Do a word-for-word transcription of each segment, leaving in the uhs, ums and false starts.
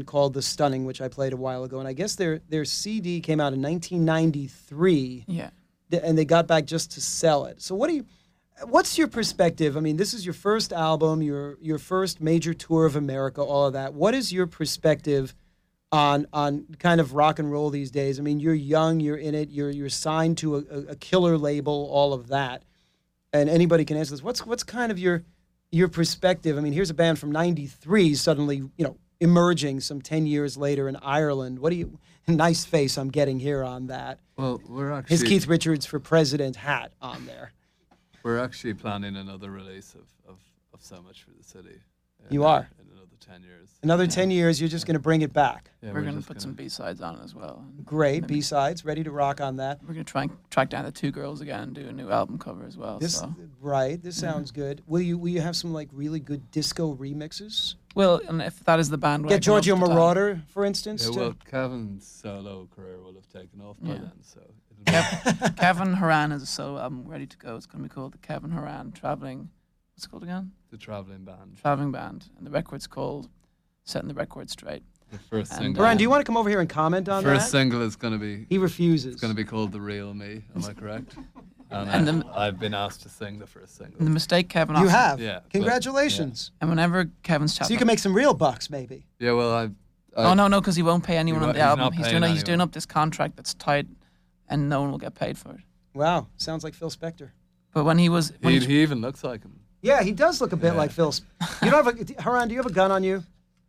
called The Stunning, which I played a while ago, and I guess their their C D came out in nineteen ninety-three. Yeah. And they got back just to sell it. So what do you, what's your perspective? I mean, this is your first album, your your first major tour of America, all of that. What is your perspective on on kind of rock and roll these days? I mean, you're young, you're in it, you're you're signed to a, a killer label, all of that. And anybody can answer this. What's what's kind of your your perspective? I mean, here's a band from ninety-three suddenly, you know, emerging some ten years later in Ireland. What do you, nice face I'm getting here on that. Well, we're actually... His Keith Richards for President hat on there. We're actually planning another release of, of, of So Much for the City. In, You are? In another ten years. Another ten years, you're just going to bring it back. Yeah, we're, going to just put gonna- some B-sides on it as well. Great, Maybe- B-sides, ready to rock on that. We're going to try and track down the two girls again and do a new album cover as well. This so. Right, this sounds good. Will you will you have some like really good disco remixes? Well, and if that is the band... Get Giorgio Moroder, for instance. Yeah, to- well, Kevin's solo career will have taken off by Yeah. then, so... It'll be, Kevin Haran is a solo album ready to go. It's going to be called the Kevin Haran Traveling... What's it called again? the Travelling Band. Traveling Band. And the record's called Setting the Record Straight. The first And, single. Brian, um, do you want to come over here and comment on First that? single is going to be... He refuses. It's going to be called The Real Me, am I correct? And, And uh, the- I've been asked to sing the first single. And the mistake Kevin You often- have. Yeah, but- Congratulations. And whenever Kevin's chatting... So you can make some real bucks, maybe. Yeah, well, I... I Oh, no, no, because he won't pay anyone He on won't- the he's album. not He's paying doing, he's doing anyone. up this contract that's tight and no one will get paid for it. Wow, sounds like Phil Spector. But when he was... When He, he, he even looks like him. Yeah, he does look a bit Yeah. like Phil. Sp- You don't have a Haran, do you have a gun on you?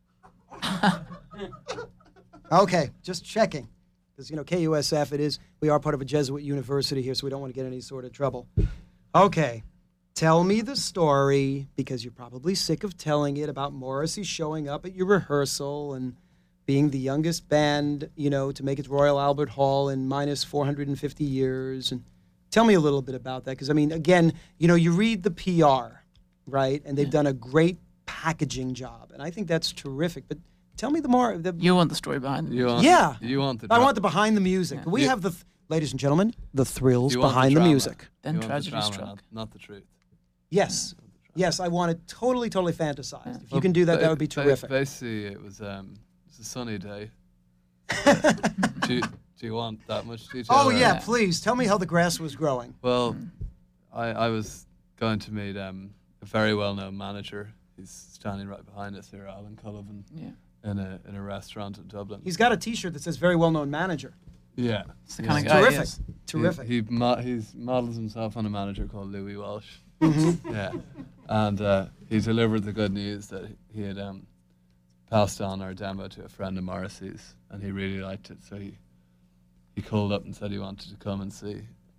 Okay, just checking. Because, you know, K U S F, it is, we are part of a Jesuit university here, so we don't want to get any sort of trouble. Okay, tell me the story, because you're probably sick of telling it, about Morrissey showing up at your rehearsal and being the youngest band, you know, to make it to Royal Albert Hall in minus four hundred fifty years. And tell me a little bit about that, because, I mean, again, you know, you read the P R, right? And they've done a great packaging job, and I think that's terrific. But tell me the more... The, you want the story behind it. You want, Yeah. You want the... I dra- want the behind the music. Yeah. We You- have the, th- ladies and gentlemen, the thrills you want behind the, drama. music. Then You want the tragedy drama, struck. Not, not the truth. Yes. Yes, I want it totally, totally fantasized. If you Well, can do that, that ba- would be ba- terrific. Basically, it was um, it was a sunny day. do, you, do you want that much detail? Oh, or- yeah, Yeah. please. Tell me how the grass was growing. Well, I, I was going to meet um, a very well-known manager. He's standing right behind us here, Alan Cullivan, Yeah. in a in a restaurant in Dublin. He's got a T-shirt that says very well-known manager. yeah, It's the yeah. kind of guy he Terrific. is. Terrific. He, he mo- he's models himself on a manager called Louis Walsh. Mm-hmm. Yeah, and uh, he delivered the good news that he had um, passed on our demo to a friend of Morrissey's, and he really liked it. So he he called up and said he wanted to come and see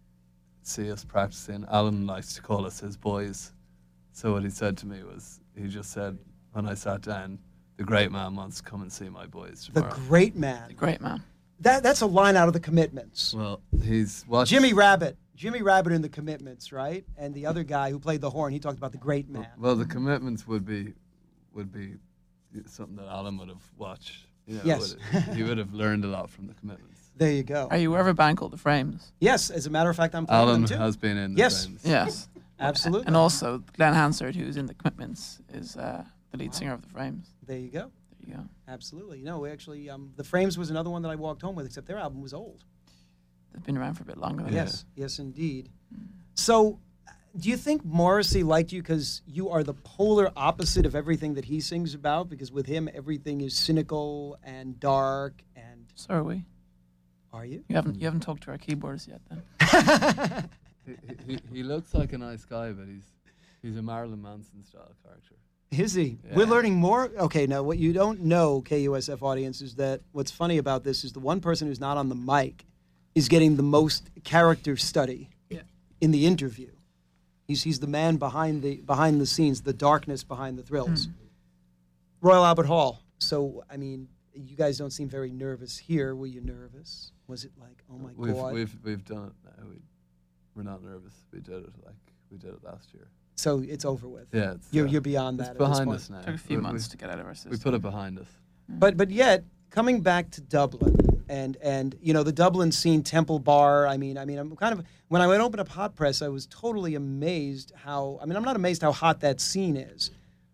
see us practicing. Alan likes to call us his boys. So what he said to me was, he just said when I sat down, the great man wants to come and see my boys The tomorrow. great man. Great man. That That's a line out of the Commitments. Well, he's watched Jimmy Rabbit. Jimmy Rabbit in the Commitments, right? And the other guy who played the horn, he talked about the great man. Well, the commitments would be would be something that Alan would have watched. You know, Yes. would have- he would have learned a lot from the commitments. There you go. Are you aware of a band called The Frames? Yes, as a matter of fact, I'm playing Alan them too. has been in the Yes. Frames. Yes. Absolutely. And also, Glenn Hansard, who's in The Commitments, is uh, the lead singer of The Frames. There you go. There you go. Absolutely. You know, we actually, um, The Frames was another one that I walked home with, except their album was old. They've been around for a bit longer than Yes, yes, indeed. So, uh, do you think Morrissey liked you because you are the polar opposite of everything that he sings about? Because with him, everything is cynical and dark. And So are we. are you? You haven't you haven't talked to our keyboardist yet, then. He, he, he looks like a nice guy, but he's he's a Marilyn Manson style character. Is he? Yeah. We're learning more. Okay, now what you don't know, K U S F audience, is that what's funny about this is the one person who's not on the mic is getting the most character study Yeah. in the interview. He's he's the man behind the behind the scenes, the darkness behind the thrills. Royal Albert Hall. So I mean, you guys don't seem very nervous here. Were you nervous? Was it like, oh my We've god? we've we've done it now. We, we're not nervous. We did it like we did it last year. So it's over with. Yeah, it's, You're uh, you're beyond it's that. at this behind point. us now. Took a few We- months we, to get out of our system. we put it behind us. But but yet coming back to Dublin and and you know the Dublin scene, Temple Bar. I mean I mean I'm kind of when I went open up Hot Press, I was totally amazed how I mean I'm not amazed how hot that scene is,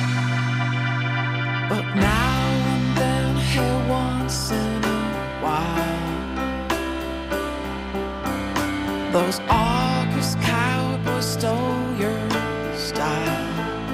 Those August cowboys stole your style.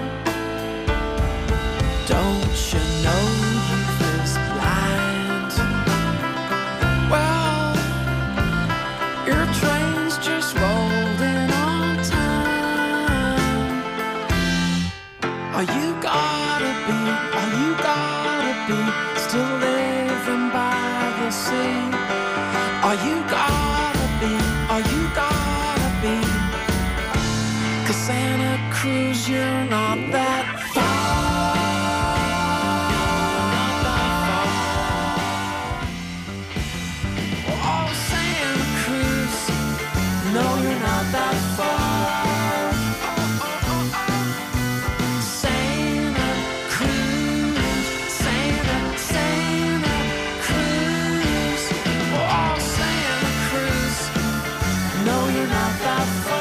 Don't you know youth is blind? Well, your train's just rolled in on time. Are you gotta be, are you gotta be still living by the sea? Are you gotta be, are you gotta be? 'Cause Santa Cruz, you're not that far. Not that far. Oh, Santa Cruz, no, you're not that far. Santa Cruz, Santa, Santa Cruz. Oh, Santa Cruz, no, you're not that far.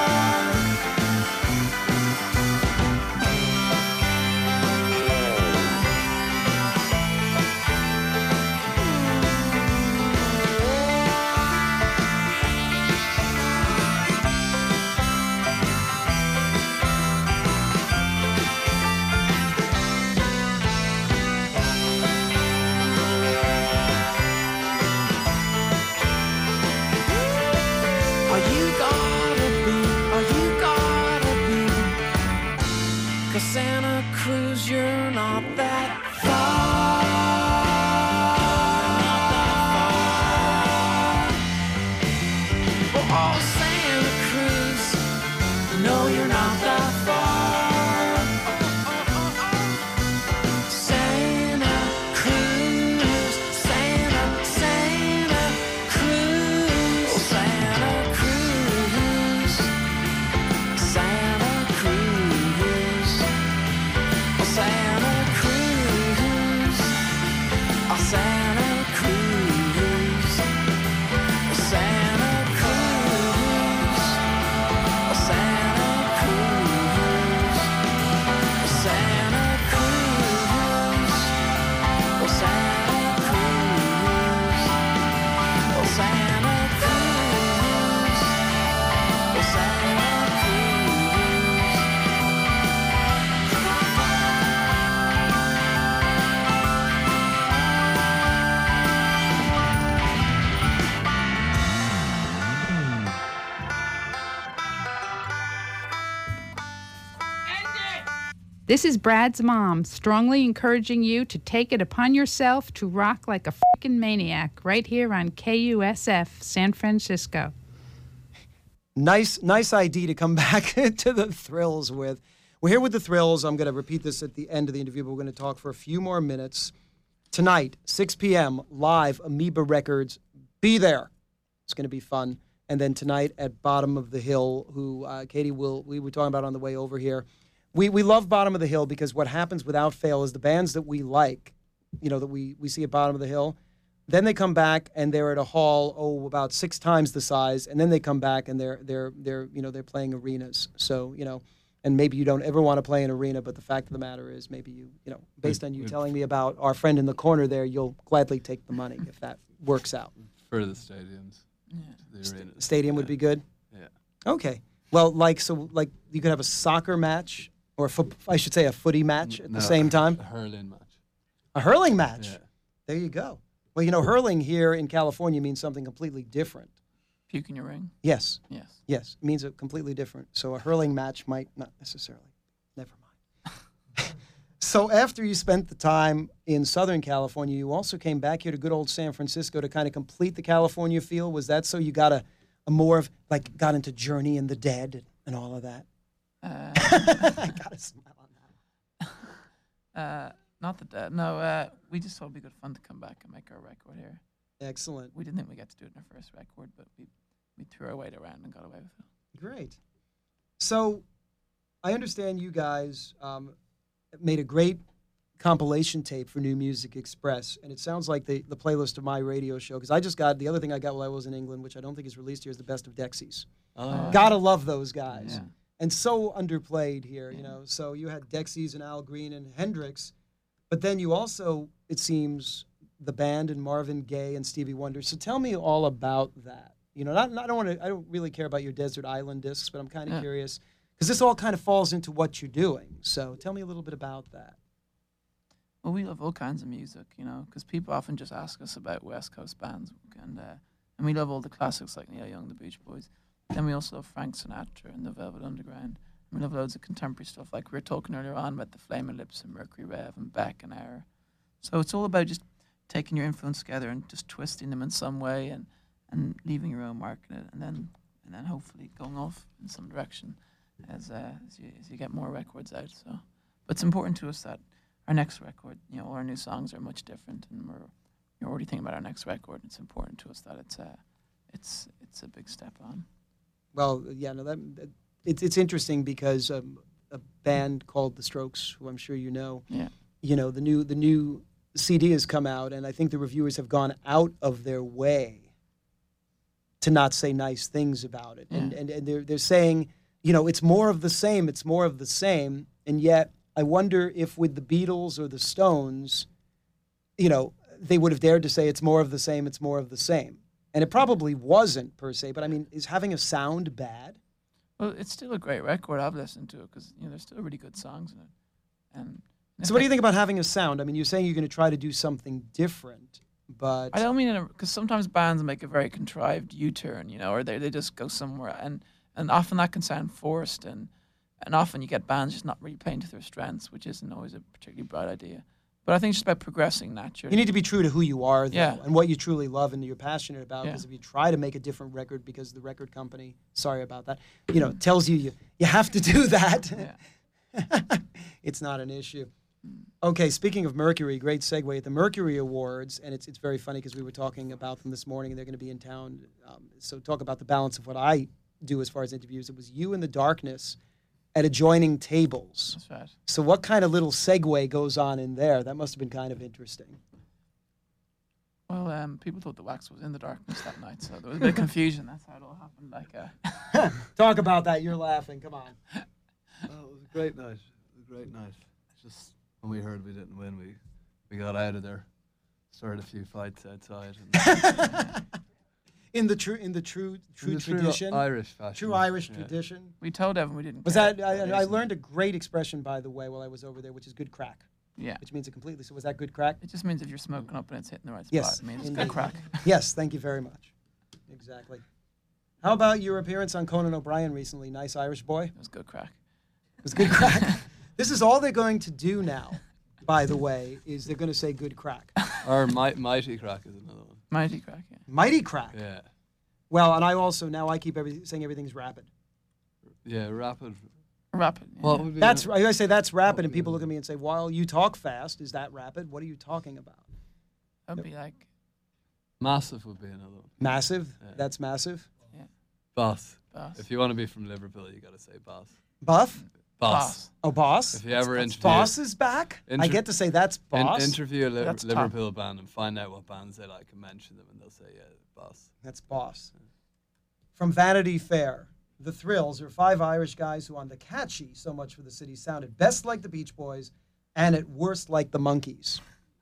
Are you gotta be, are you gotta be? 'Cause Santa Cruz, you're not that far. Not that far. Oh, Santa Cruz, no, you're not that far. Santa Cruz, Santa, Santa Cruz, Santa Cruz, Santa Cruz, oh, Santa Cruz, oh, Santa Cruz, oh, Santa Cruz, oh, Santa Cruz, oh, Santa Cruz, oh, Santa Cruz, oh, Santa Cruz, oh, Santa This is Brad's mom, strongly encouraging you to take it upon yourself to rock like a freaking maniac right here on K U S F San Francisco. Nice, nice I D to come back to the Thrills with. We're here with the Thrills. I'm going to repeat this at the end of the interview, but we're going to talk for a few more minutes. Tonight, six p.m., live, Amoeba Records. Be there. It's going to be fun. And then tonight at Bottom of the Hill, who uh, Katie will, we were talking about on the way over here. We we love Bottom of the Hill because what happens without fail is the bands that we like, you know, that we, we see at Bottom of the Hill, then they come back and they're at a hall, oh, about six times the size, and then they come back and they're they're they're you know they're playing arenas. So you know, and maybe you don't ever want to play an arena, but the fact of the matter is, maybe you you know, based on you telling me about our friend in the corner there, you'll gladly take the money if that works out. For the stadiums. Yeah. The arenas. Stadium would Yeah. be good. Yeah. Okay. Well, like so, like you could have a soccer match, or a fo- I should say a footy match at No, the same time. A hurling match. A hurling match. Yeah. There you go. Well, you know, hurling here in California means something completely different. Puke in your ring? Yes, Yes. yes, it means a completely different. So a hurling match might not necessarily. Never mind. So after you spent the time in Southern California, you also came back here to good old San Francisco to kind of complete the California feel. Was that so you got a, a more of, like, got into Journey and the Dead and, and all of that? Uh, I got to smile on that. uh, not the dead. No, uh, we just thought it'd be good fun to come back and make our record here. Excellent. We didn't think we got to do it in our first record, but we we threw our weight around and got away with it. Great. So I understand you guys um, made a great compilation tape for New Music Express, and it sounds like the, the playlist of my radio show, because I just got, the other thing I got while I was in England, which I don't think is released here, is the Best of Dexys. Oh, Gotta love those guys. Yeah. And so underplayed here, you Yeah. know. So you had Dexys and Al Green and Hendrix, but then you also, it seems, the band and Marvin Gaye and Stevie Wonder. So tell me all about that. You know, not, not I don't want to. I don't really care about your desert island discs, but I'm kind of Yeah. curious because this all kind of falls into what you're doing. So tell me a little bit about that. Well, we love all kinds of music, you know, because people often just ask us about West Coast bands, and uh, and we love all the classics like Neil Young, the Beach Boys. Then we also love Frank Sinatra and the Velvet Underground. And we love loads of contemporary stuff, like we were talking earlier on about the Flaming Lips and Mercury Rev and Beck and Air. So it's all about just taking your influence together and just twisting them in some way and, and leaving your own mark in it, and then and then hopefully going off in some direction as uh, as you as you get more records out. So, but it's important to us that our next record, you know, all our new songs are much different, and we're you're already thinking about our next record. It's important to us that it's a it's it's a big step on. Well, yeah, no, that, that it's it's interesting because um, a band called The Strokes, who I'm sure you know, Yeah. you know, the new the new C D has come out, and I think the reviewers have gone out of their way to not say nice things about it, and Yeah. and, and they're they're saying, you know, it's more of the same, it's more of the same, and yet I wonder if with the Beatles or the Stones, you know, they would have dared to say it's more of the same, it's more of the same. And it probably wasn't per se, but I mean, is having a sound bad? Well, it's still a great record. I've listened to it because you know there's still really good songs in it. And So what do you think about having a sound? I mean, you're saying you're going to try to do something different, but I don't mean because sometimes bands make a very contrived U-turn, you know, or they they just go somewhere, and and often that can sound forced, and and often you get bands just not really playing to their strengths, which isn't always a particularly bright idea. But I think it's just about progressing naturally. you need to be true to who you are, though, Yeah. and what you truly love and you're passionate about. Yeah. Because if you try to make a different record because the record company, sorry about that, you know, tells you you, you have to do that, Yeah. it's not an issue. Okay, speaking of Mercury, great segue at the Mercury Awards, and it's it's very funny because we were talking about them this morning, and they're going to be in town. Um, so talk about the balance of what I do as far as interviews. It was you in the darkness at adjoining tables. That's right. So what kind of little segue goes on in there? That must have been kind of interesting. Well, um, people thought the wax was in the darkness that night, so there was a bit of confusion. That's how it all happened. Like, uh, Talk about that. You're laughing. Come on. Oh, it was a great night. It was a great night. Just when we heard we didn't win, we, we got out of there, started a few fights outside. And In the true, in the true, true in the true tradition, Irish fashion. true Irish yeah. tradition. we told Evan we didn't. Was care. that? I, I Reason. learned a great expression, by the way, while I was over there, which is "good crack," Yeah. which means it completely. So was that good crack? It just means if you're smoking up and it's hitting the right spot, Yes, it means it's indeed. good crack. Yes, thank you very much. Exactly. How about your appearance on Conan O'Brien recently? Nice Irish boy. It was good crack. It was good crack. This is all they're going to do now, by the way, is they're going to say good crack. Or Mi- Mighty Crack is another one. Mighty crack, yeah. Mighty crack. Yeah. Well, and I also, now I keep every, saying everything's rapid. Yeah, rapid. Rapid. Yeah. What would be That's, an- I say that's rapid, What and would people be look at me and say, well, you talk fast. Is that rapid? What are you talking about? That'd be like, Massive would be another one. Massive? Yeah. That's massive. Boss. boss. If you want to be from Liverpool, you got to say boss. Buff? Boss. Oh, boss? If you ever That's- interview- Boss is back? I Inter- get to say that's In- boss? interview a Liv- That's top. Liverpool band and find out what bands they like and mention them, and they'll say, yeah, boss. That's boss. From Vanity Fair, The Thrills are five Irish guys who on the catchy So Much for the City sounded best like the Beach Boys and at worst like the Monkees.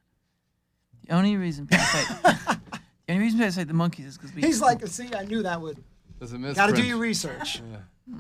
The only reason people say the only reason people say the Monkees is because we. He's like, see, I knew that would. There's a misprint. Got to do your research. Yeah.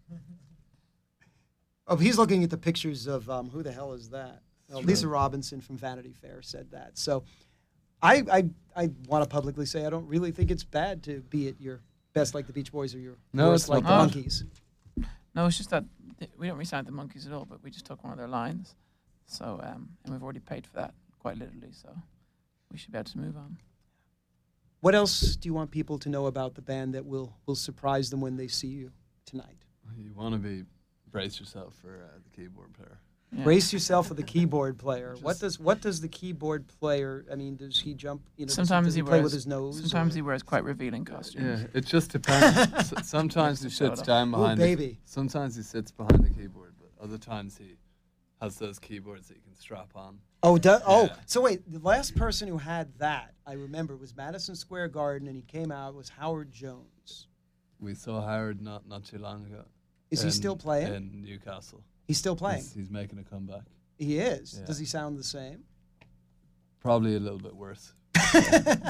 Oh, he's looking at the pictures of um, who the hell is that? Oh, Lisa Robinson from Vanity Fair said that. So, I I I want to publicly say I don't really think it's bad to be at your best like the Beach Boys or your No, worst it's like not the bad. Monkees. No, it's just that th- we don't re-sign the Monkees at all, but we just took one of their lines. So, um, and we've already paid for that quite literally. So, we should be able to move on. What else do you want people to know about the band that will will surprise them when they see you tonight? You want to be brace yourself for uh, the keyboard player. Yeah. Brace yourself for the keyboard player. what Just- does what does the keyboard player? I mean, does he jump? You know, does he- Sometimes does he, he play wears with his nose. Sometimes or- he wears quite revealing costumes. Yeah, it just depends. S- sometimes he Just to show sits it off. down Ooh, behind. the- baby. sometimes he sits behind the keyboard, but other times he has those keyboards that you can strap on. Oh, do, oh. Yeah. So wait, the last person who had that, I remember, was Madison Square Garden, and he came out was Howard Jones. We saw Howard not not too long ago. Is he in- still playing? in Newcastle? He's still playing. He's, he's making a comeback. He is. Yeah. Does he sound the same? Probably a little bit worse.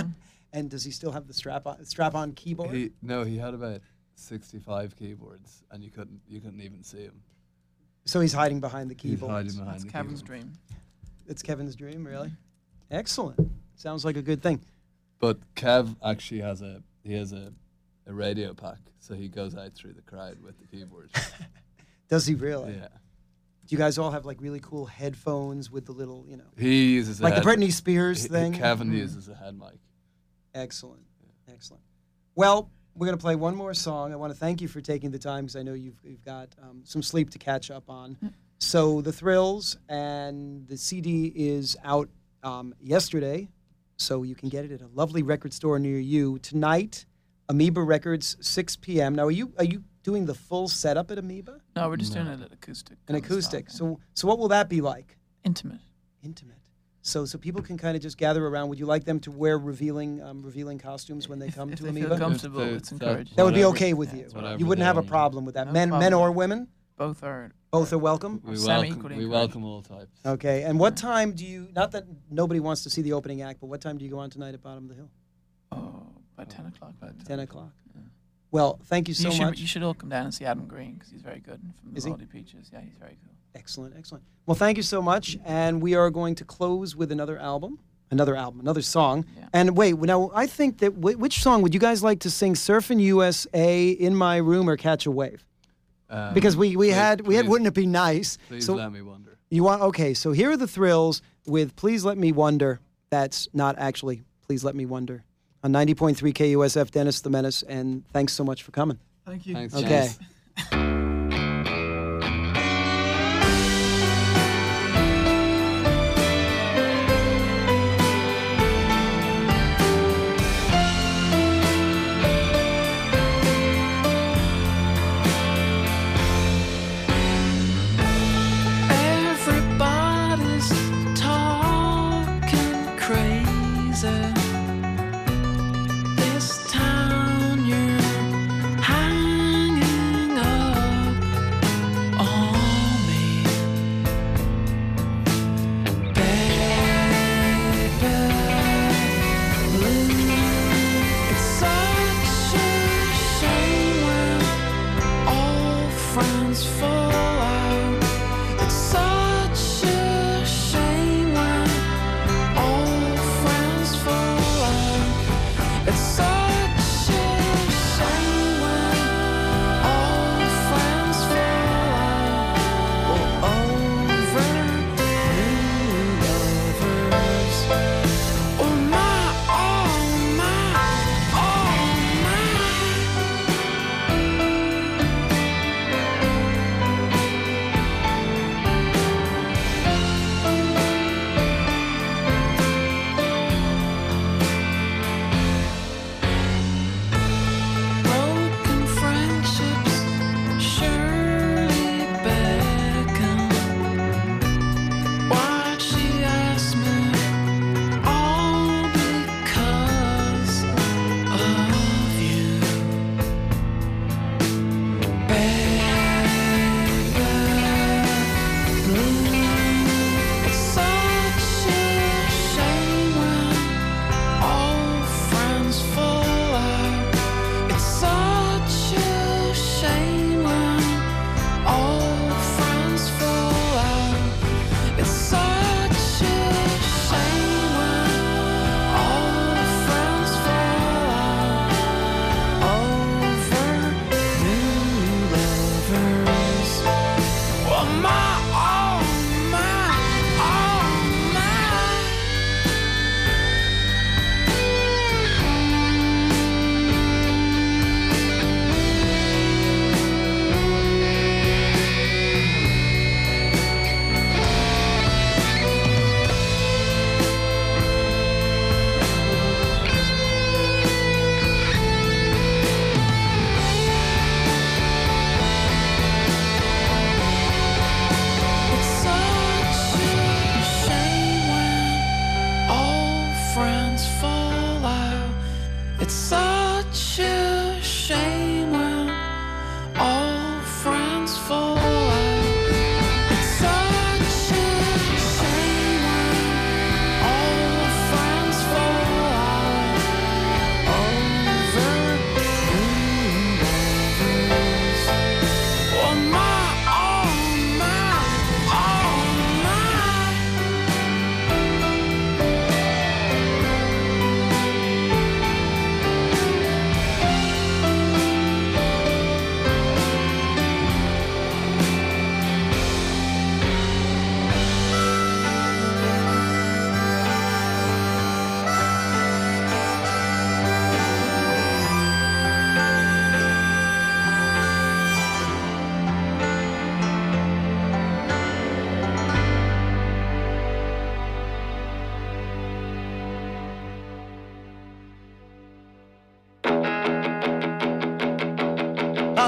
And does he still have the strap on strap on keyboard? He no, he had about sixty-five keyboards, and you couldn't you couldn't even see him. So he's hiding behind the He's keyboard. hiding behind That's the Kevin's keyboard. dream. It's Kevin's dream, really. Excellent. Sounds like a good thing. But Kev actually has a he has a, a radio pack, so he goes out through the crowd with the keyboard. Does he really? Yeah, Do you guys all have like really cool headphones with the little, you know, he uses a like the head- Britney Spears he- thing? Kevin Mm. uses a head mic. Excellent. Excellent. Well, we're going to play one more song. I want to thank you for taking the time because I know you've, you've got um, some sleep to catch up on. So, The Thrills, and the C D is out um, yesterday, so you can get it at a lovely record store near you. Tonight, Amoeba Records, six p.m. Now, are you are you doing the full setup at Amoeba? No, we're just No. doing an acoustic. An kind of acoustic. style, So, so what will that be like? yeah. Intimate. Intimate. So, so people can kind of just gather around. Would you like them to wear revealing um, revealing costumes when they If- come if to they Amoeba? feel comfortable, If they- it's that- encouraged. That would be Whatever- okay with yeah, you. it's whatever You wouldn't have a they want. problem with that. No men, men problem. or women, Both are. both are welcome. We Semi welcome equally we encouraged. welcome all types. Okay. And what time do you? Not that nobody wants to see the opening act, but what time do you go on tonight at Bottom of the Hill? Oh, by ten o'clock. By Ten o'clock. Well, thank you so you should, much. You should all come down and see Adam Green because he's very good from the Is he? Baldy Peaches. Yeah, he's very cool. Excellent, excellent. Well, thank you so much. And we are going to close with another album, another album, another song. Yeah. And wait, now I think that wh- which song would you guys like to sing? Surfin' U S A, In My Room, or Catch a Wave? Um, Because we, we please- had we had please- Wouldn't It Be Nice? Please so let me wonder. you want okay? So here are the Thrills with Please Let Me Wonder. That's not actually Please Let Me Wonder on ninety point three K U S F. Dennis the Menace, and thanks so much for coming. Thank you. Thanks, Okay. James. Everybody's talking crazy. This town you're hanging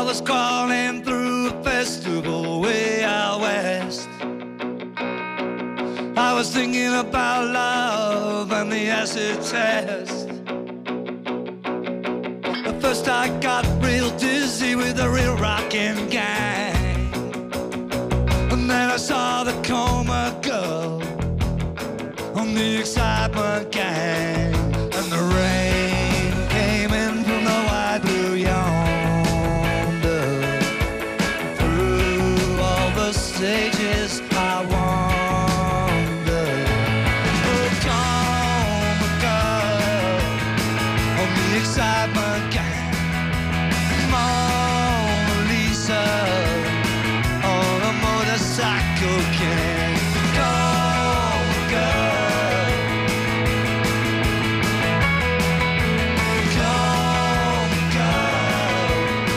I was crawling through a festival way out west. I was thinking about love and the acid test. At first I got real dizzy with the real rockin' gang. And then I saw the Coma Girl on the Excitement Gang. And the rain came in from the wide blue yonder. Through all the stages I wander. Oh, Coma Girl on the Excitement Gang. Mona Lisa on a motorcycle gang. Coma Girl, Coma Girl.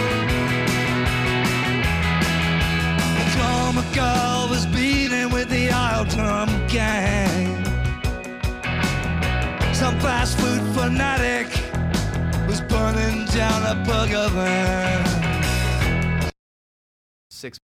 Coma Girl was beating with the oil drum gang. Some fast food fanatic was burning down a burger van. Six